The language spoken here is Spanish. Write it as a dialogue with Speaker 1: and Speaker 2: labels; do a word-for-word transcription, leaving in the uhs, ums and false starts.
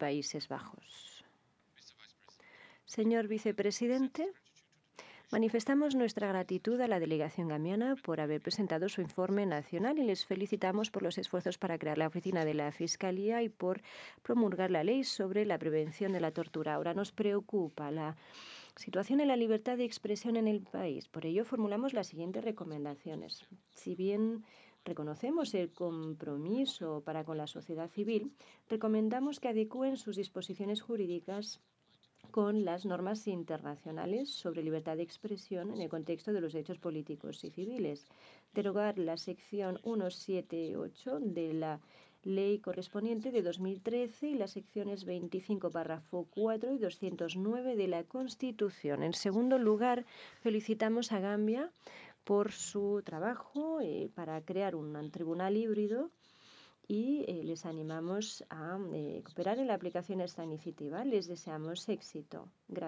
Speaker 1: Países Bajos. Señor vicepresidente, manifestamos nuestra gratitud a la delegación gambiana por haber presentado su informe nacional y les felicitamos por los esfuerzos para crear la oficina de la Fiscalía y por promulgar la ley sobre la prevención de la tortura. Ahora nos preocupa la situación en la libertad de expresión en el país. Por ello, formulamos las siguientes recomendaciones. Si bien reconocemos el compromiso para con la sociedad civil, recomendamos que adecúen sus disposiciones jurídicas con las normas internacionales sobre libertad de expresión en el contexto de los derechos políticos y civiles. Derogar la sección ciento setenta y ocho de la ley correspondiente de dos mil trece y las secciones veinticinco, párrafo cuatro y doscientos nueve de la Constitución. En segundo lugar, felicitamos a Gambia por su trabajo eh, para crear un tribunal híbrido y eh, les animamos a eh, cooperar en la aplicación de esta iniciativa. Les deseamos éxito. Gracias.